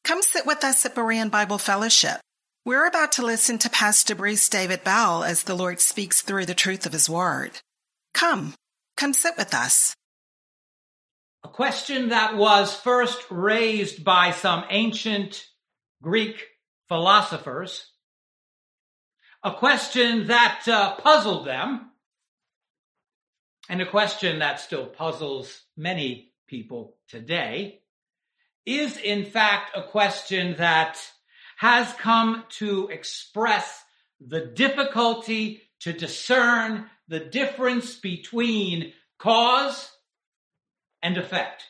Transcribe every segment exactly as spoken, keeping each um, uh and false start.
Come sit with us at Berean Bible Fellowship. We're about to listen to Pastor Bruce David Bell as the Lord speaks through the truth of his word. Come, come sit with us. A question that was first raised by some ancient Greek philosophers, a question that uh, puzzled them, and a question that still puzzles many people today, is in fact a question that has come to express the difficulty to discern the difference between cause and effect.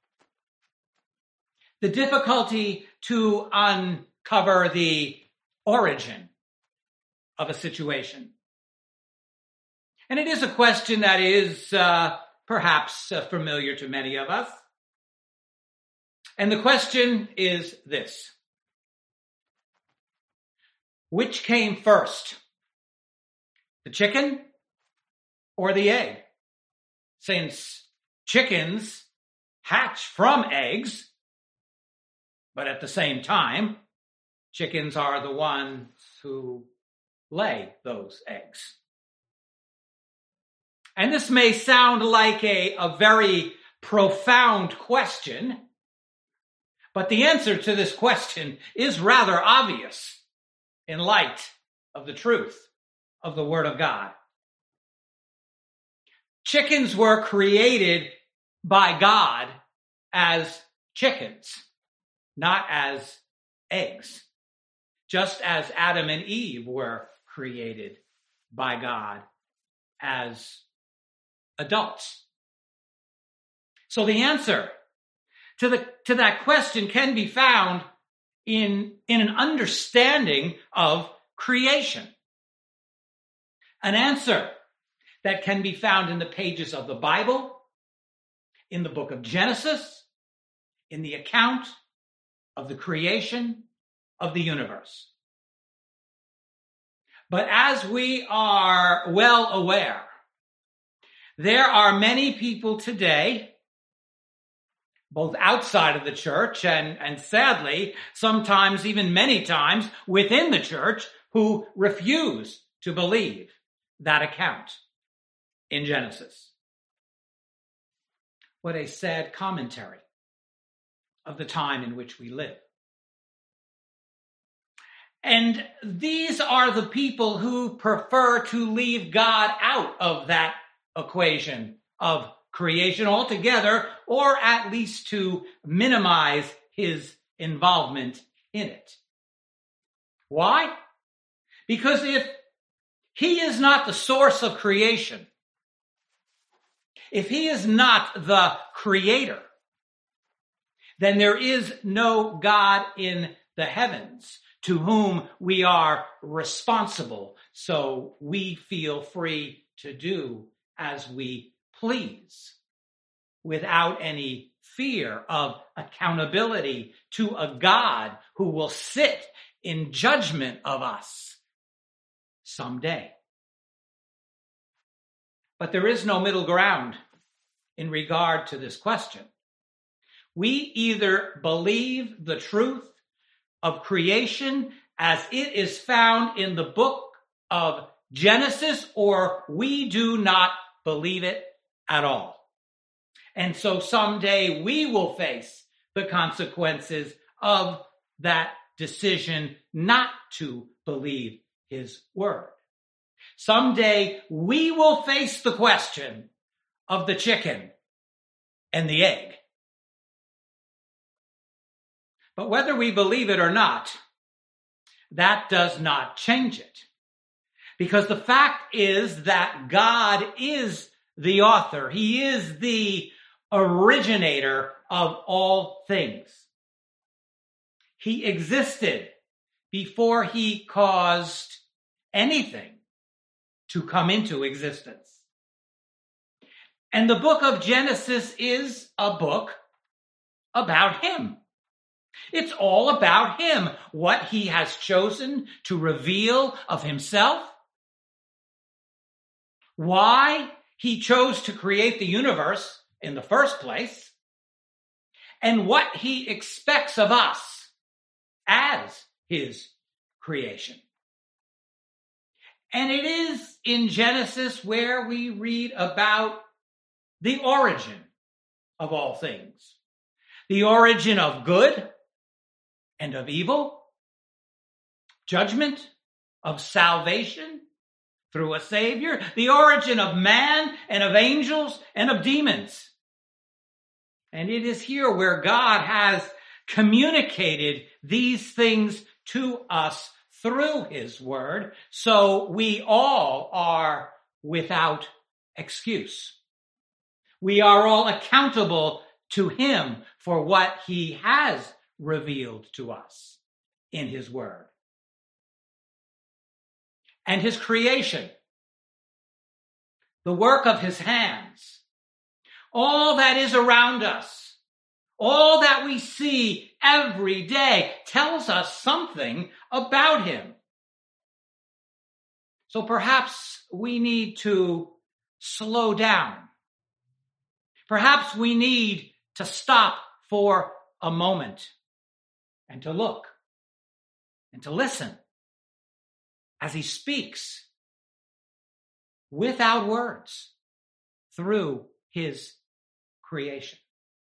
The difficulty to uncover the origin of a situation. And it is a question that is uh, perhaps uh, familiar to many of us. And the question is this: which came first, the chicken or the egg? Since chickens hatch from eggs, but at the same time, chickens are the ones who lay those eggs. And this may sound like a, a very profound question, but the answer to this question is rather obvious in light of the truth of the Word of God. Chickens were created by God as chickens, not as eggs, just as Adam and Eve were created by God as adults. So the answer to the to that question can be found in, in an understanding of creation. An answer that can be found in the pages of the Bible, in the book of Genesis, in the account of the creation of the universe. But as we are well aware, there are many people today, both outside of the church and, and sadly, sometimes even many times within the church, who refuse to believe that account in Genesis. What a sad commentary of the time in which we live. And these are the people who prefer to leave God out of that equation of creation altogether, or at least to minimize his involvement in it. Why? Because if he is not the source of creation, if he is not the creator, then there is no God in the heavens to whom we are responsible, so we feel free to do as we please, without any fear of accountability to a God who will sit in judgment of us someday. But there is no middle ground in regard to this question. We either believe the truth of creation as it is found in the book of Genesis, or we do not believe it at all. And so someday we will face the consequences of that decision not to believe his word. Someday we will face the question of the chicken and the egg. But whether we believe it or not, that does not change it. Because the fact is that God is the author. He is the originator of all things. He existed before he caused anything to come into existence. And the book of Genesis is a book about him. It's all about him, what he has chosen to reveal of himself, why he chose to create the universe in the first place, and what he expects of us as his creation. And it is in Genesis where we read about the origin of all things. The origin of good and of evil, judgment, of salvation through a Savior, the origin of man and of angels and of demons. And it is here where God has communicated these things to us through his word, so we all are without excuse. We are all accountable to him for what he has revealed to us in his word. And his creation, the work of his hands, all that is around us, all that we see every day tells us something about him. So perhaps we need to slow down. Perhaps we need to stop for a moment and to look and to listen as he speaks without words through his creation.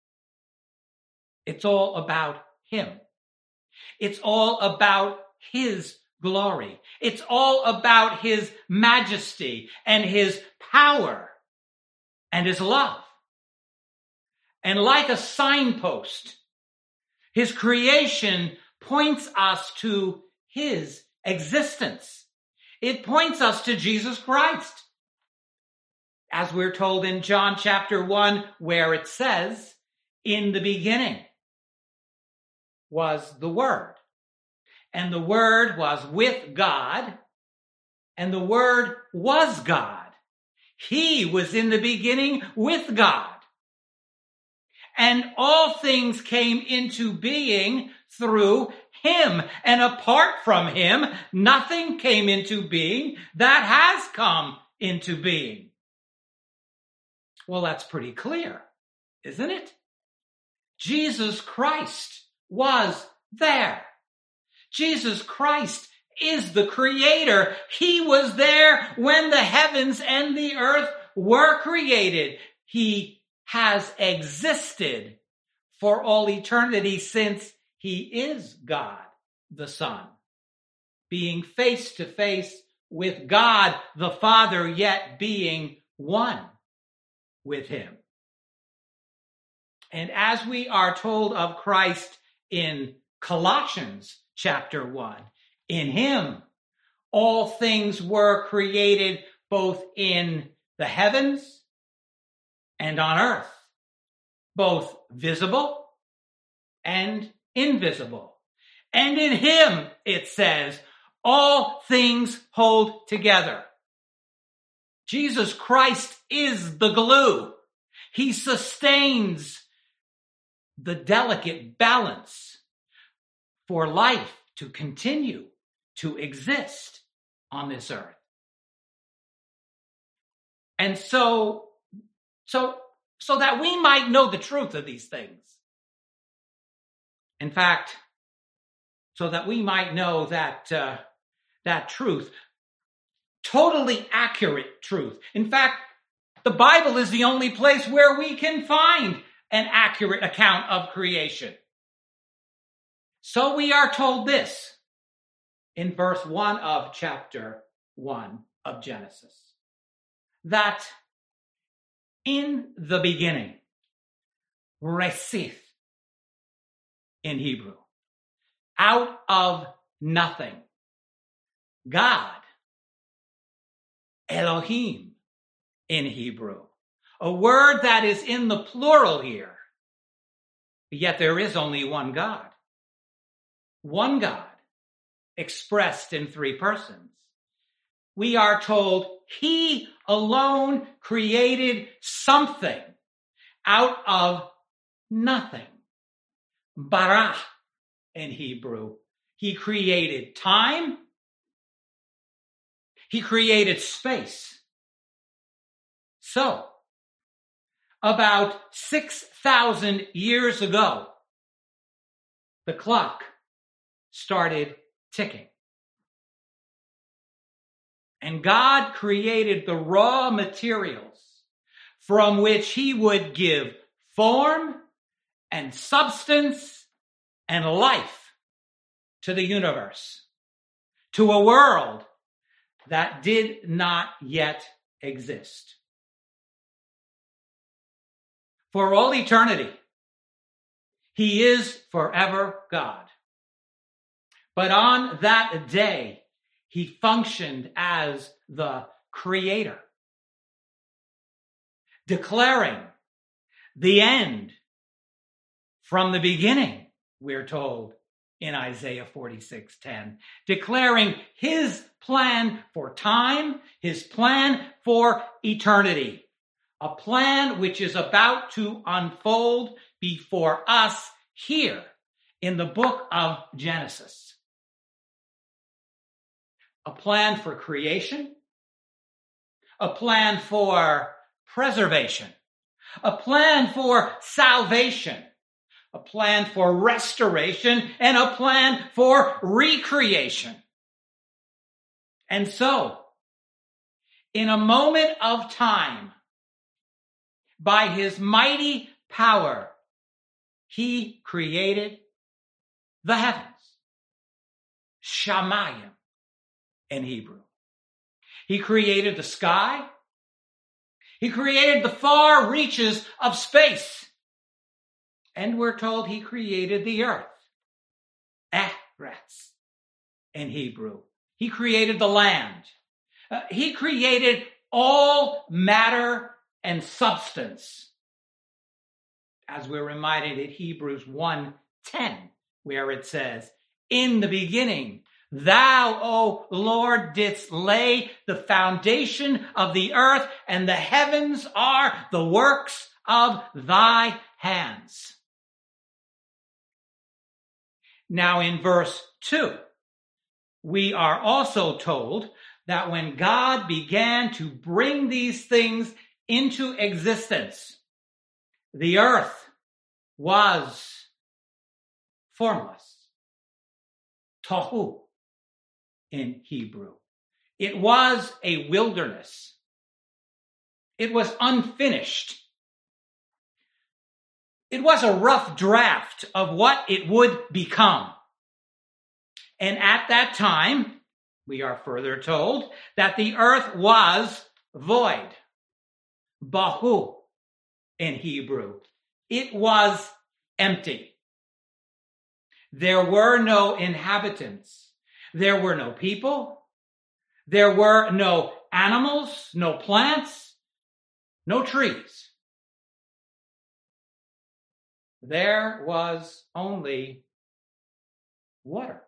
It's all about him. It's all about his glory. It's all about his majesty and his power and his love. And like a signpost, his creation points us to his existence. It points us to Jesus Christ. As we're told in John chapter one, where it says, in the beginning was the Word, and the Word was with God, and the Word was God. He was in the beginning with God. And all things came into being through him. And apart from him, nothing came into being that has come into being. Well, that's pretty clear, isn't it? Jesus Christ was there. Jesus Christ is the creator. He was there when the heavens and the earth were created. He has existed for all eternity since he is God the Son, being face to face with God the Father, yet being one with him. And as we are told of Christ in Colossians chapter one, in him all things were created both in the heavens and on earth, both visible and invisible. And in him, it says, all things hold together. Jesus Christ is the glue. He sustains the delicate balance for life to continue to exist on this earth. And so, so, so that we might know the truth of these things. In fact, so that we might know that, uh, that truth, totally accurate truth. In fact, the Bible is the only place where we can find an accurate account of creation. So we are told this in verse one of chapter one of Genesis, that in the beginning, Resith in Hebrew, out of nothing, God, Elohim in Hebrew, a word that is in the plural here, yet there is only one God. One God expressed in three persons. We are told he alone created something out of nothing. Bara in Hebrew. He created time. He created space. So, about six thousand years ago, the clock started ticking. And God created the raw materials from which he would give form and substance and life to the universe, to a world that did not yet exist. For all eternity, he is forever God. But on that day, he functioned as the creator, declaring the end from the beginning, we're told in Isaiah forty-six ten, declaring his plan for time, his plan for eternity, a plan which is about to unfold before us here in the book of Genesis. A plan for creation, a plan for preservation, a plan for salvation, a plan for restoration, and a plan for recreation. And so, in a moment of time, by his mighty power, he created the heavens, Shamayim in Hebrew. He created the sky. He created the far reaches of space. And we're told he created the earth, Eretz in Hebrew. He created the land. Uh, he created all matter and substance. As we're reminded in Hebrews one ten, where it says, in the beginning, thou, O Lord, didst lay the foundation of the earth, and the heavens are the works of thy hands. Now in verse two, we are also told that when God began to bring these things into existence, the earth was formless. Tohu in Hebrew. It was a wilderness. It was unfinished. It was a rough draft of what it would become. And at that time, we are further told that the earth was void. Bahu in Hebrew. It was empty. There were no inhabitants. There were no people. There were no animals, no plants, no trees. There was only water.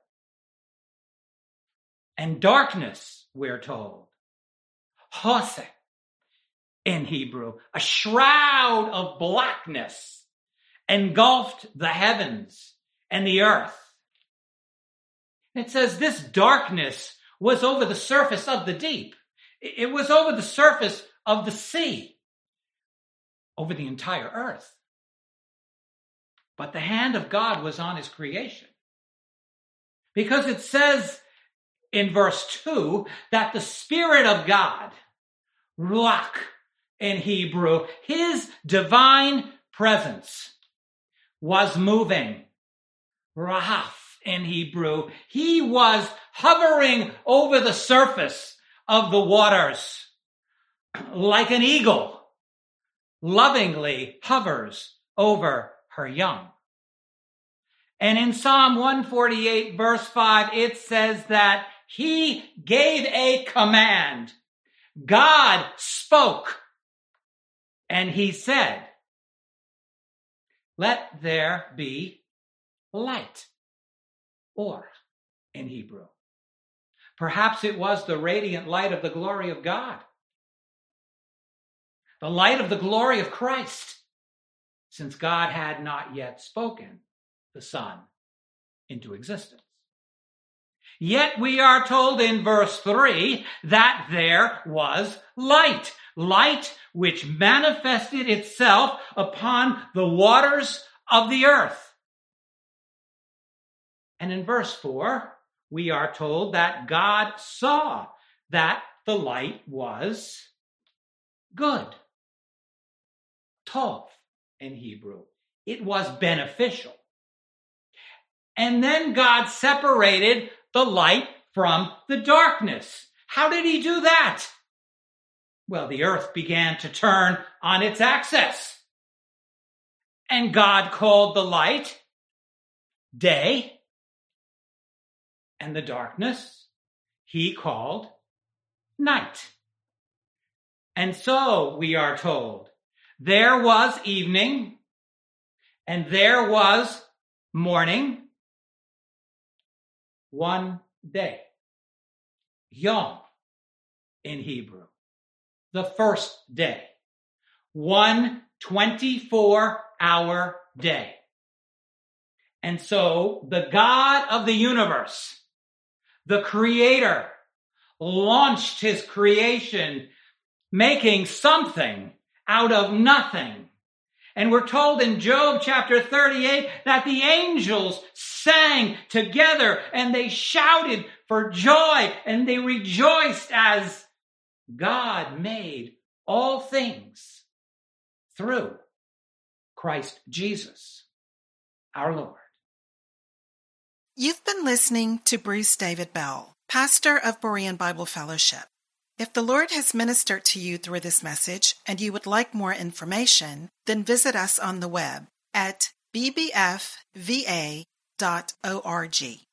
And darkness, we're told. Hoseh in Hebrew. A shroud of blackness engulfed the heavens and the earth. It says this darkness was over the surface of the deep. It was over the surface of the sea, over the entire earth. But the hand of God was on his creation. Because it says in verse two that the Spirit of God, Ruach in Hebrew, his divine presence was moving. Rahaf in Hebrew. He was hovering over the surface of the waters like an eagle lovingly hovers over her young. And in Psalm one forty-eight verse five, it says that he gave a command. God spoke and he said, let there be light. Or in Hebrew. Perhaps it was the radiant light of the glory of God. The light of the glory of Christ, since God had not yet spoken the Son into existence. Yet we are told in verse three that there was light. Light which manifested itself upon the waters of the earth. And in verse four, we are told that God saw that the light was good. Tov in Hebrew. It was beneficial. And then God separated the light from the darkness. How did he do that? Well, the earth began to turn on its axis. And God called the light day, and the darkness he called night. And so, we are told, there was evening, and there was morning, one day. Yom in Hebrew, the first day. One twenty-four hour day. And so the God of the universe, the creator, launched his creation, making something out of nothing. And we're told in Job chapter thirty-eight that the angels sang together and they shouted for joy and they rejoiced as God made all things through Christ Jesus, our Lord. You've been listening to Bruce David Bell, pastor of Berean Bible Fellowship. If the Lord has ministered to you through this message and you would like more information, then visit us on the web at b b f v a dot org.